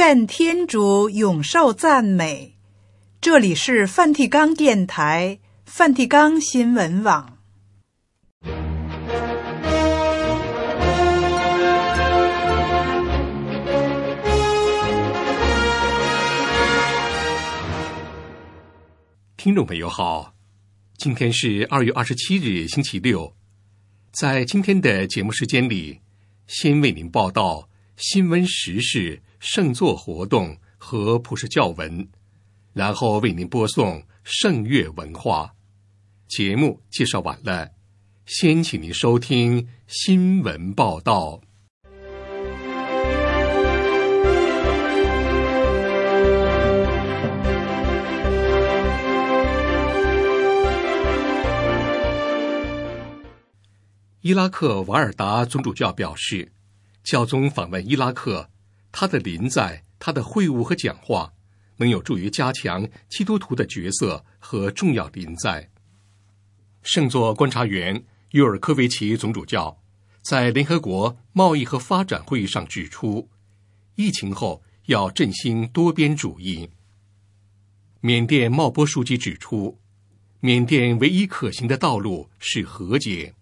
愿天主永受赞美。这里是梵蒂冈电台、梵蒂冈新闻网。 听众朋友好，今天是2月27日星期六。在今天的节目时间里，先为您报道新闻时事、圣座活动和普世教文，然后为您播送圣乐文化。节目介绍完了，先请您收听新闻报道。伊拉克瓦尔达总主教表示，教宗访问伊拉克，他的临在、他的会晤和讲话能有助于加强基督徒的角色和重要临在。圣座观察员尤尔科维奇总主教在联合国贸易和发展会议上指出，疫情后要振兴多边主义。缅甸茂波书记指出，缅甸唯一可行的道路是和解。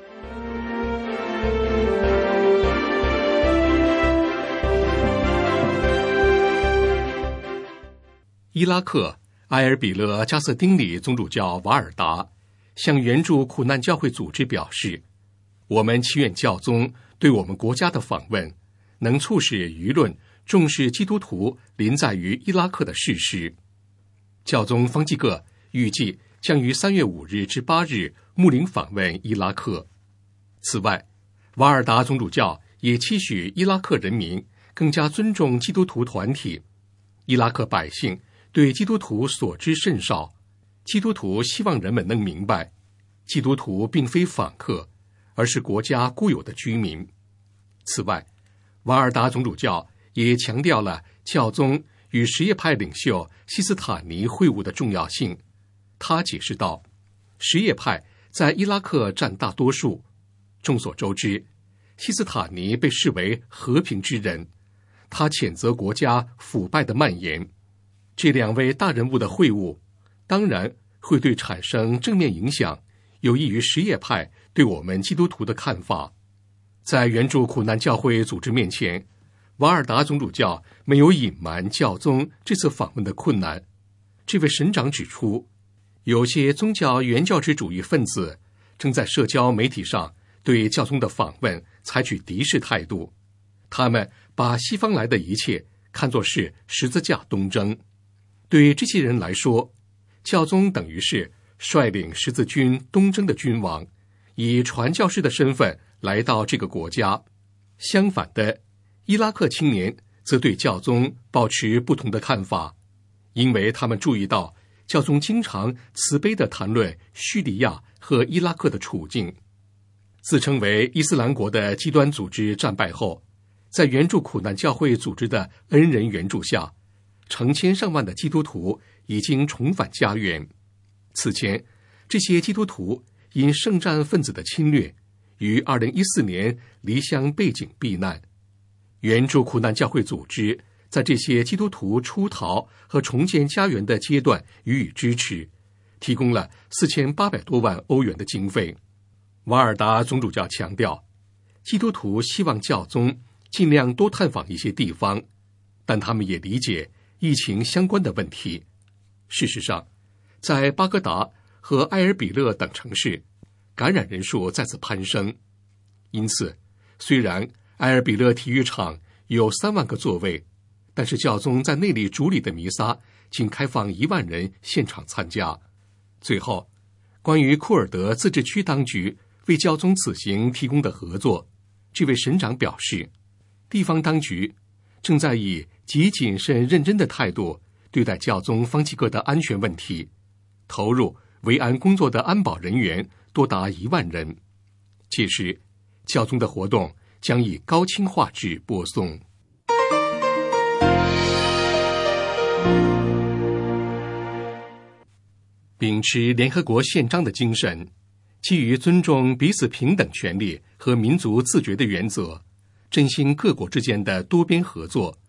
伊拉克埃尔比勒加瑟丁里总主教瓦尔达向援助苦难教会组织表示，我们祈愿教宗对我们国家的访问能促使舆论重视基督徒临在于伊拉克的事实。教宗方济各预计将于3月5日至8日牧灵访问伊拉克。此外，瓦尔达总主教也期许伊拉克人民更加尊重基督徒团体。伊拉克百姓对基督徒所知甚少，基督徒希望人们能明白，基督徒并非访客，而是国家固有的居民。此外，瓦尔达总主教也强调了教宗与什叶派领袖西斯塔尼会晤的重要性。他解释道，什叶派在伊拉克占大多数。众所周知，西斯塔尼被视为和平之人，他谴责国家腐败的蔓延。这两位大人物的会晤当然会对产生正面影响，有益于什叶派对我们基督徒的看法。在援助苦难教会组织面前，瓦尔达总主教没有隐瞒教宗这次访问的困难。这位神长指出，有些宗教原教旨主义分子正在社交媒体上对教宗的访问采取敌视态度，他们把西方来的一切看作是十字架东征。对这些人来说，教宗等于是率领十字军东征的君王，以传教士的身份来到这个国家。相反的，伊拉克青年则对教宗抱持不同的看法，因为他们注意到教宗经常慈悲地谈论叙利亚和伊拉克的处境。自称为伊斯兰国的极端组织战败后，在援助苦难教会组织的恩人援助下，成千上万的基督徒已经重返家园。此前，这些基督徒因圣战分子的侵略，于2014年离乡背井避难。援助苦难教会组织在这些基督徒出逃和重建家园的阶段予以支持，提供了4800多万欧元的经费。瓦尔达总主教强调，基督徒希望教宗尽量多探访一些地方，但他们也理解疫情相关的问题。事实上，在巴格达和埃尔比勒等城市，感染人数再次攀升。因此，虽然埃尔比勒体育场有3万个座位，但是教宗在内里主礼的弥撒仅开放1万人现场参加。最后，关于库尔德自治区当局为教宗此行提供的合作，这位神长表示，地方当局正在以极谨慎认真的态度对待教宗方济各的安全问题，投入维安工作的安保人员多达1万人。届时，教宗的活动将以高清画质播送。秉持联合国宪章的精神，基于尊重彼此平等权利和民族自决的原则，振兴各国之间的多边合作，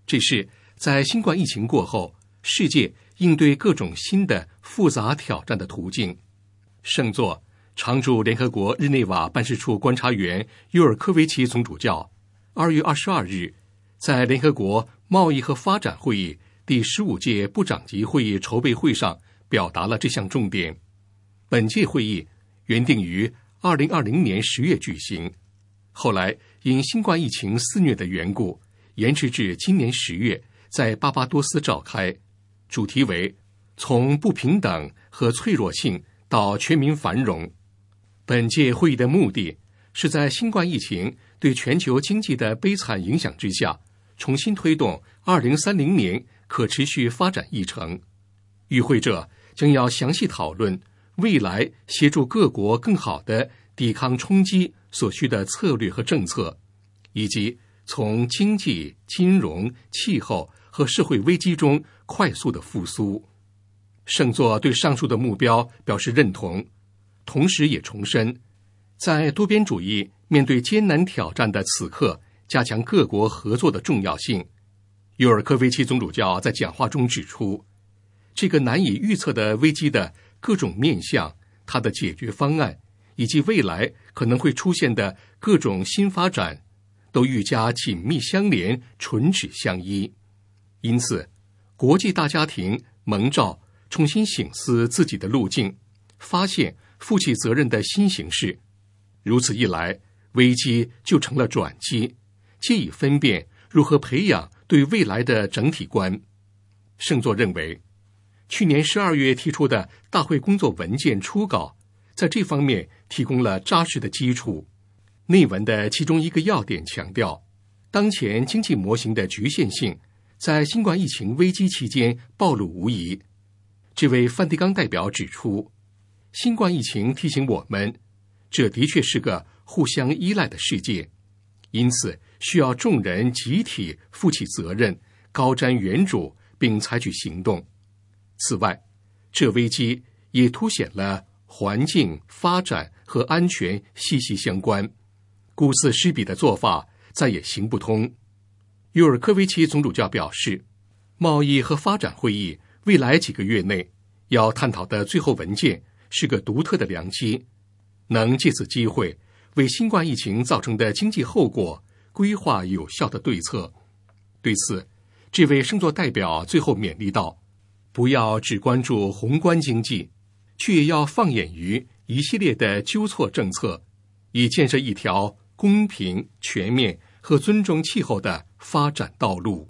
这是在新冠疫情过后，世界应对各种新的复杂挑战的途径。圣座常驻联合国日内瓦办事处观察员尤尔科维奇总主教2月22日在联合国贸易和发展会议第15届部长级会议筹备会上表达了这项重点。本届会议原定于2020年10月举行，后来因新冠疫情肆虐的缘故，延迟至今年10月在巴巴多斯召开，主题为从不平等和脆弱性到全民繁荣。本届会议的目的是在新冠疫情对全球经济的悲惨影响之下，重新推动2030年可持续发展议程。与会者将要详细讨论未来协助各国更好地抵抗冲击所需的策略和政策，以及从经济、金融、气候和社会危机中快速的复苏。圣座对上述的目标表示认同，同时也重申，在多边主义面对艰难挑战的此刻，加强各国合作的重要性。尤尔科维奇总主教在讲话中指出，这个难以预测的危机的各种面向，它的解决方案，以及未来可能会出现的各种新发展，都愈加紧密相连，唇齿相依。因此，国际大家庭蒙召重新省思自己的路径，发现负起责任的新形式。如此一来，危机就成了转机，借以分辨如何培养对未来的整体观。圣座认为，去年12月提出的大会工作文件初稿，在这方面提供了扎实的基础。内文的其中一个要点强调，当前经济模型的局限性在新冠疫情危机期间暴露无遗。这位梵蒂冈代表指出，新冠疫情提醒我们，这的确是个互相依赖的世界，因此需要众人集体负起责任，高瞻远瞩，并采取行动。此外，这危机也凸显了环境、发展和安全息息相关，顾此失彼的做法再也行不通。尤尔科维奇总主教表示，贸易和发展会议未来几个月内要探讨的最后文件是个独特的良机，能借此机会为新冠疫情造成的经济后果规划有效的对策。对此，这位圣座代表最后勉励道，不要只关注宏观经济，却也要放眼于一系列的纠错政策，以建设一条公平、全面和尊重气候的发展道路。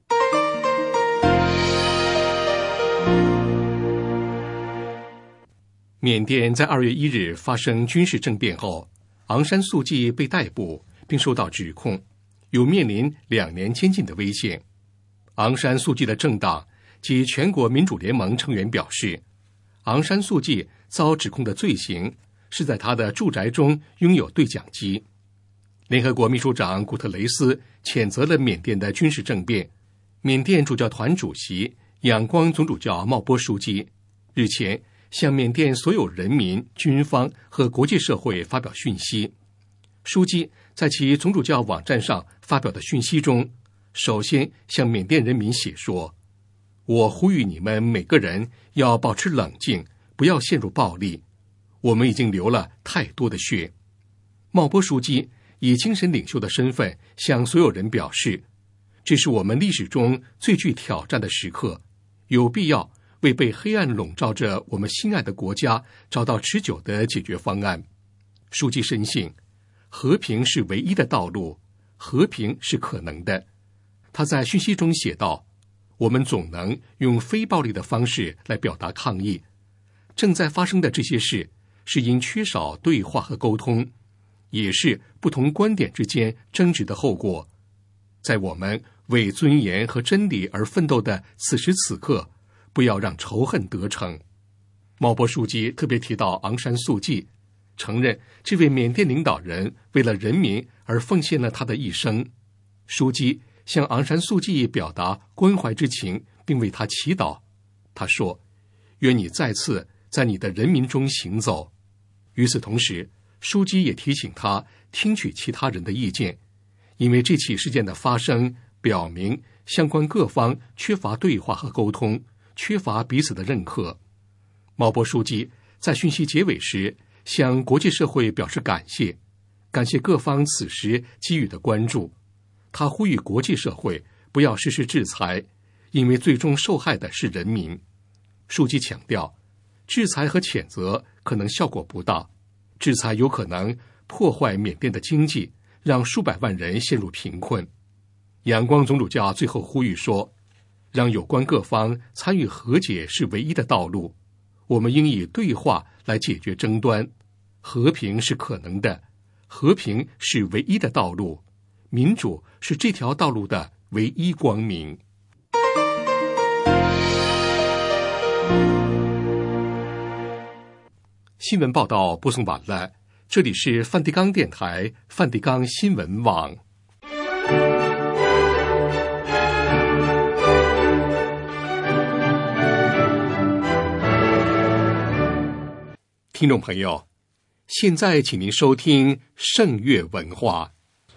缅甸在2月1日发生军事政变后，昂山素季被逮捕并受到指控，有面临2年监禁的危险。昂山素季的政党及全国民主联盟成员表示，昂山素季遭指控的罪行是在他的住宅中拥有对讲机。联合国秘书长古特雷斯谴责了缅甸的军事政变。缅甸主教团主席仰光总主教茂波书记日前向缅甸所有人民、军方和国际社会发表讯息。书记在其总主教网站上发表的讯息中，首先向缅甸人民写说，我呼吁你们每个人要保持冷静，不要陷入暴力，我们已经流了太多的血。茂波书记以精神领袖的身份向所有人表示，这是我们历史中最具挑战的时刻，有必要为被黑暗笼罩着我们心爱的国家找到持久的解决方案。书记深信，和平是唯一的道路，和平是可能的。他在讯息中写道，我们总能用非暴力的方式来表达抗议。正在发生的这些事，是因缺少对话和沟通，也是不同观点之间争执的后果。在我们为尊严和真理而奋斗的此时此刻，不要让仇恨得逞。茂波书记特别提到昂山素季，承认这位缅甸领导人为了人民而奉献了他的一生。书记向昂山素季表达关怀之情，并为他祈祷。他说，愿你再次在你的人民中行走。与此同时，书记也提醒他听取其他人的意见，因为这起事件的发生表明相关各方缺乏对话和沟通，缺乏彼此的认可。茂波书记在讯息结尾时向国际社会表示感谢，感谢各方此时给予的关注。他呼吁国际社会不要实施制裁，因为最终受害的是人民。书记强调，制裁和谴责可能效果不大，制裁有可能破坏缅甸的经济，让数百万人陷入贫困。仰光总主教最后呼吁说，让有关各方参与和解是唯一的道路，我们应以对话来解决争端，和平是可能的，和平是唯一的道路，民主是这条道路的唯一光明。新闻报道播送完了，这里是梵蒂冈电台梵蒂冈新闻网。听众朋友，现在请您收听圣乐文化。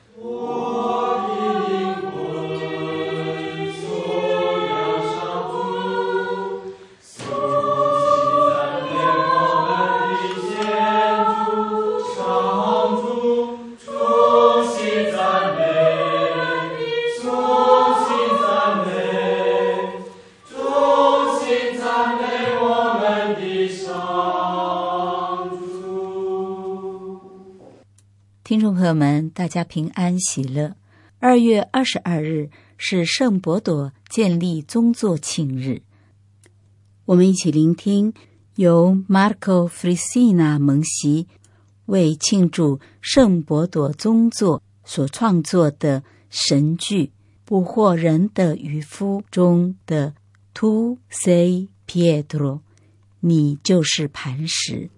听众朋友们，大家平安喜乐。2月22日是圣伯朵建立宗座庆日，我们一起聆听由 Marco Frisina 蒙席为庆祝圣伯朵宗座所创作的神剧《捕获人的渔夫》中的 Tu sei Pietro， 你就是磐石。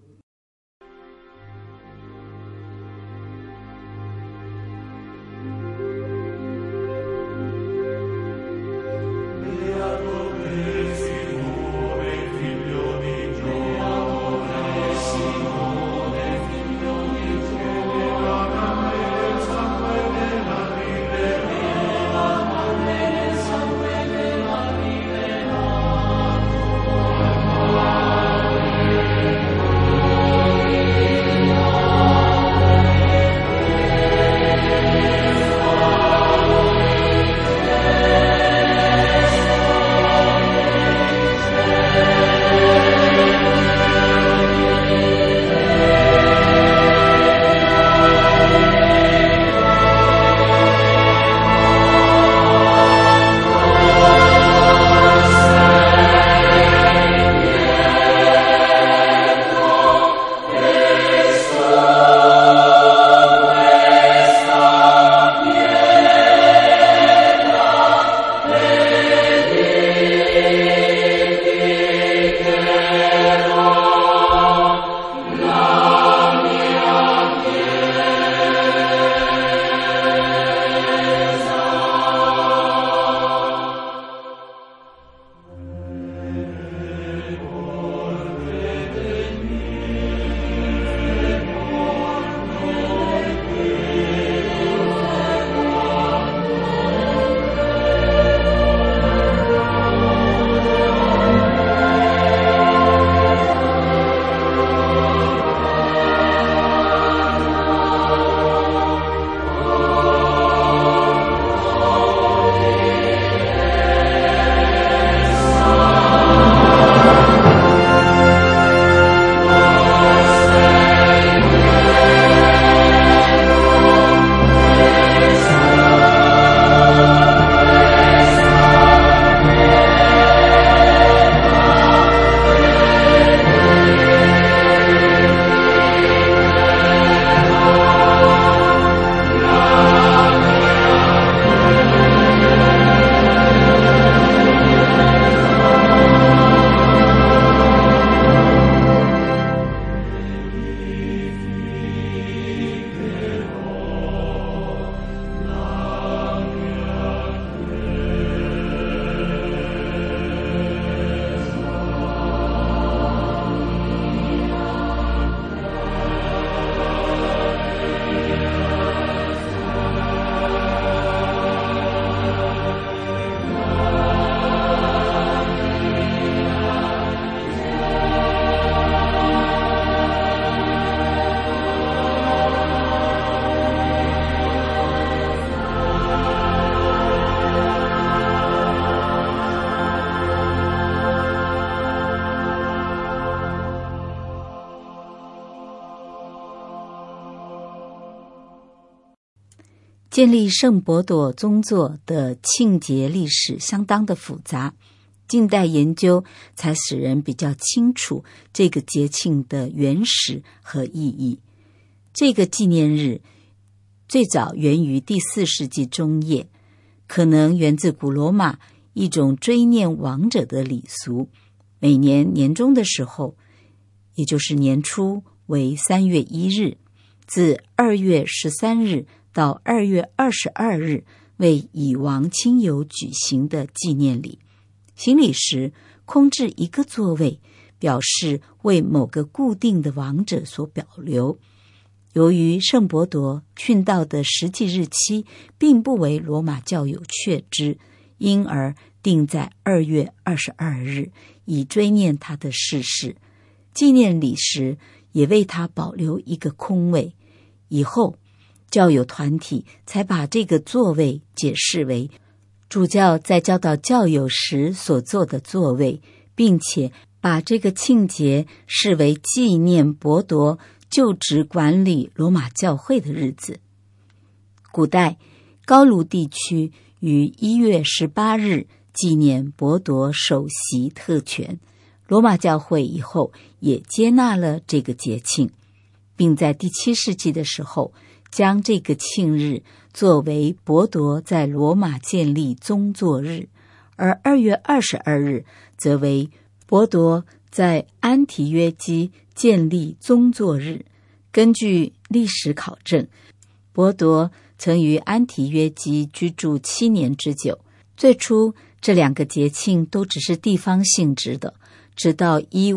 建立圣伯朵宗座的庆节历史相当的复杂，近代研究才使人比较清楚这个节庆的原始和意义。这个纪念日最早源于第4世纪中叶，可能源自古罗马一种追念亡者的礼俗。每年年中的时候，也就是年初为3月1日，自2月13日到2月22日为已亡亲友举行的纪念礼。行礼时空置一个座位，表示为某个固定的亡者所保留。由于圣伯铎殉道的实际日期并不为罗马教友确知，因而定在2月22日，以追念他的逝世。纪念礼时也为他保留一个空位。以后教友团体才把这个座位解释为主教在教导教友时所坐的座位，并且把这个庆节视为纪念伯铎就职管理罗马教会的日子。古代高卢地区于1月18日纪念伯铎首席特权，罗马教会以后也接纳了这个节庆，并在第7世纪的时候将这个庆日作为伯铎在罗马建立宗座日，而2月22日则为伯铎在安提约基建立宗座日。根据历史考证，伯铎曾于安提约基居住7年之久。最初这2个节庆都只是地方性质的，直到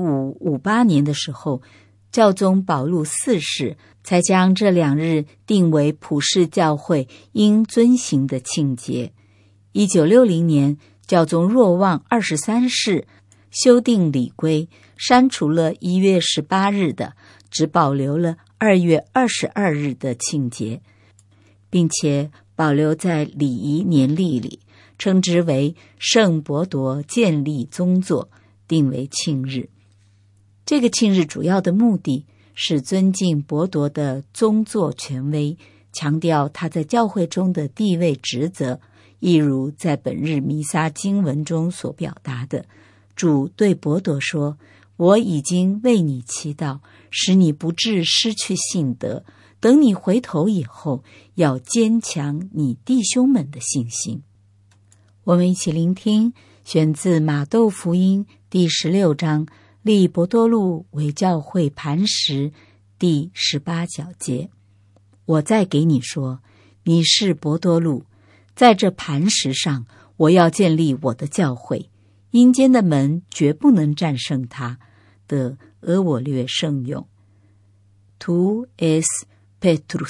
1558年的时候，教宗保禄4世才将这2日定为普世教会应遵行的庆节。1960年，教宗若望23世修订礼规，删除了1月18日的，只保留了2月22日的庆节，并且保留在礼仪年历里，称之为圣伯铎建立宗座，定为庆日。这个庆日主要的目的是尊敬伯铎的宗座权威，强调他在教会中的地位职责，一如在本日弥撒经文中所表达的，主对伯铎说：我已经为你祈祷，使你不致失去信德，等你回头以后，要坚强你弟兄们的信心。我们一起聆听选自马窦福音第16章立伯多禄为教会磐石第18小节。我再给你说，你是伯多禄，在这磐石上，我要建立我的教会，阴间的门绝不能战胜它。的俄我略圣咏。Tu es Petrus。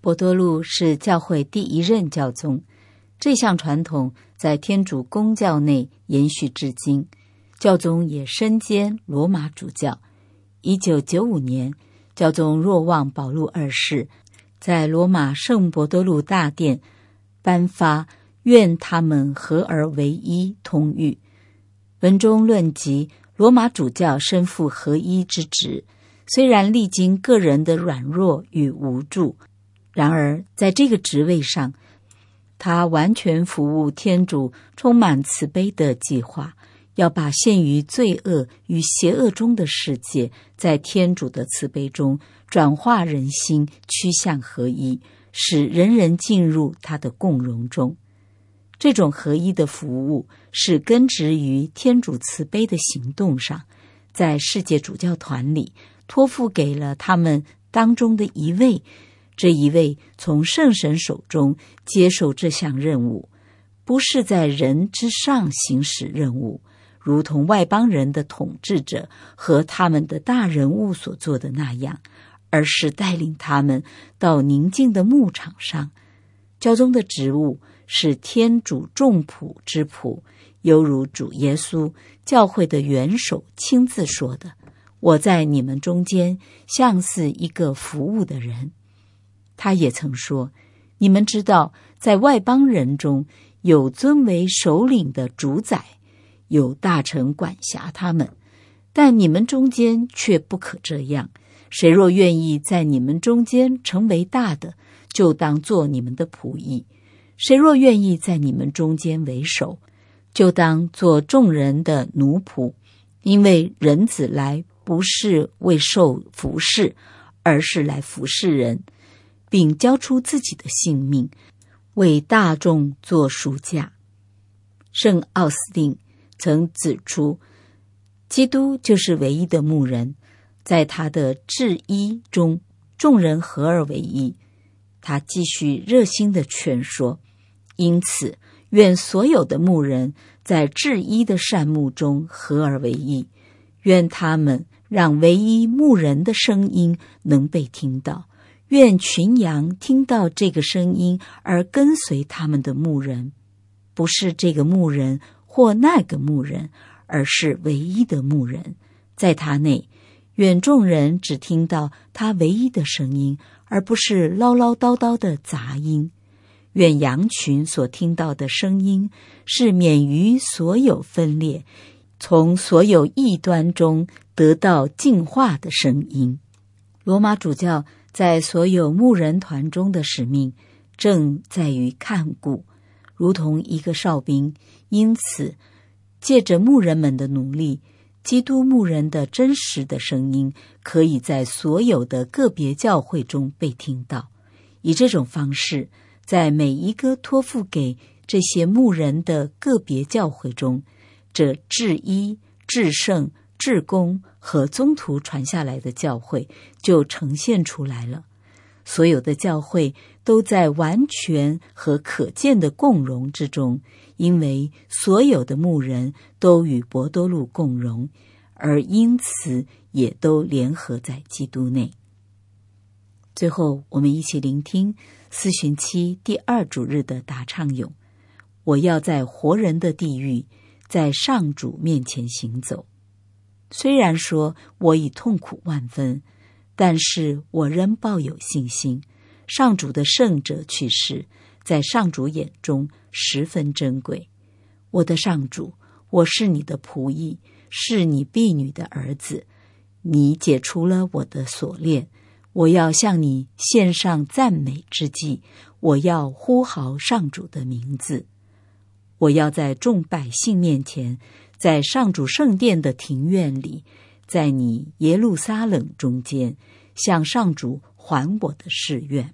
伯多禄是教会第一任教宗，这项传统在天主公教内延续至今。教宗也身兼罗马主教。1995年，教宗若望保禄二世在罗马圣伯多禄大殿颁发愿他们合而为一通谕，文中论及罗马主教身负合一之职，虽然历经个人的软弱与无助，然而在这个职位上，他完全服务天主充满慈悲的计划，要把陷于罪恶与邪恶中的世界，在天主的慈悲中转化人心，趋向合一，使人人进入他的共荣中。这种合一的服务是根植于天主慈悲的行动上，在世界主教团里托付给了他们当中的一位，这一位从圣神手中接受这项任务，不是在人之上行使任务，如同外邦人的统治者和他们的大人物所做的那样，而是带领他们到宁静的牧场上。教宗的职务是天主众仆之仆，犹如主耶稣教会的元首亲自说的：我在你们中间像似一个服务的人。他也曾说，你们知道在外邦人中有尊为首领的主宰，有大臣管辖他们，但你们中间却不可这样。谁若愿意在你们中间成为大的，就当做你们的仆役；谁若愿意在你们中间为首，就当做众人的奴仆。因为人子来不是为受服侍，而是来服侍人，并交出自己的性命，为大众做赎价。圣奥斯定曾指出，基督就是唯一的牧人，在他的治医中，众人合而为一。他继续热心地劝说，因此愿所有的牧人在治医的善牧中合而为一，愿他们让唯一牧人的声音能被听到，愿群羊听到这个声音而跟随他们的牧人，不是这个牧人或那个牧人，而是唯一的牧人。在他内，愿众人只听到他唯一的声音，而不是唠唠叨叨的杂音。愿羊群所听到的声音是免于所有分裂，从所有异端中得到净化的声音。罗马主教在所有牧人团中的使命正在于看顾，如同一个哨兵。因此借着牧人们的努力，基督牧人的真实的声音可以在所有的个别教会中被听到。以这种方式，在每一个托付给这些牧人的个别教会中，这治医、治圣、治公和宗徒传下来的教会就呈现出来了。所有的教会都在完全和可见的共荣之中，因为所有的牧人都与伯多禄共荣，而因此也都联合在基督内。最后，我们一起聆听四旬期第2主日的答唱咏：我要在活人的地狱，在上主面前行走。虽然说我已痛苦万分，但是我仍抱有信心。上主的圣者去世，在上主眼中十分珍贵。我的上主，我是你的仆役，是你婢女的儿子，你解除了我的锁链。我要向你献上赞美之祭，我要呼号上主的名字。我要在众百姓面前，在上主圣殿的庭院里，在你耶路撒冷中间，向上主还我的誓愿。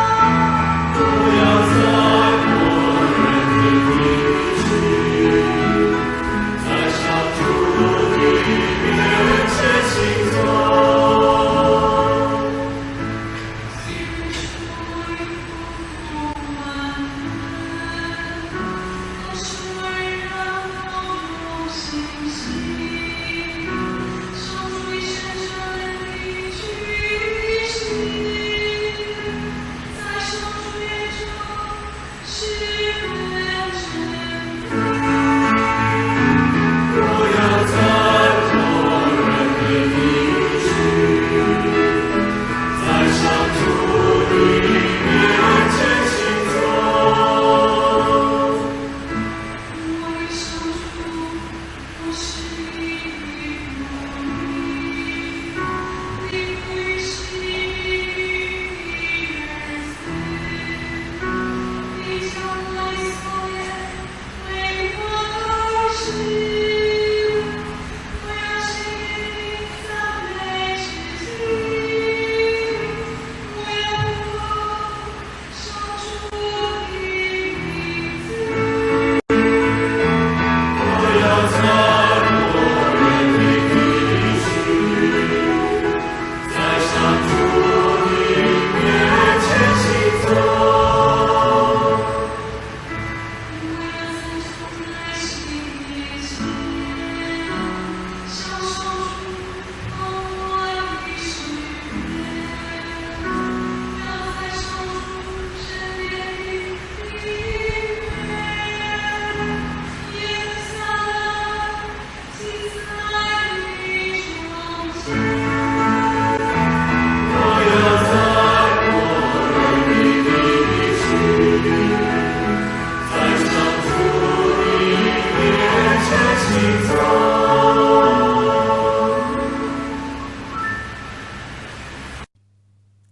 我要在活人的地狱。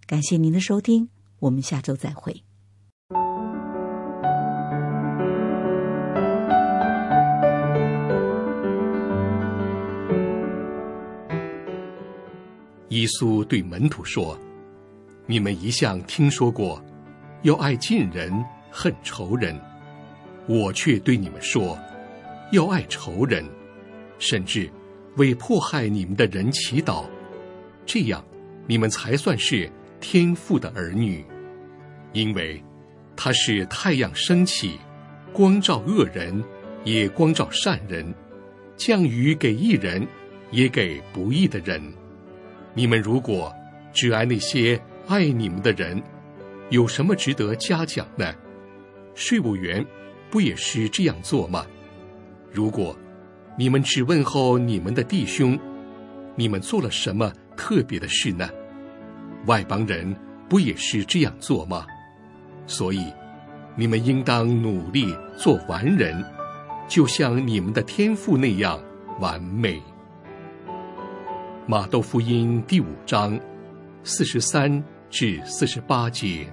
感谢您的收听，我们下周再会。 耶稣对门徒说：你们一向听说过，要爱近人，恨仇人。我却对你们说，要爱仇人，甚至为迫害你们的人祈祷，这样你们才算是天父的儿女。因为他是太阳升起，光照恶人，也光照善人，降雨给义人，也给不义的人。你们如果只爱那些爱你们的人，有什么值得嘉奖呢？税务员不也是这样做吗？如果你们只问候你们的弟兄，你们做了什么特别的事呢？外邦人不也是这样做吗？所以你们应当努力做完人，就像你们的天父那样完美。马窦福音第5章43至48节。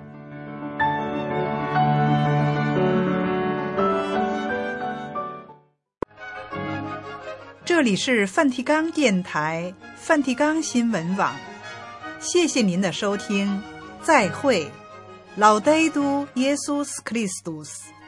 这里是梵蒂冈电台梵蒂冈新闻网，谢谢您的收听，再会。Laudetur Jesus Christus。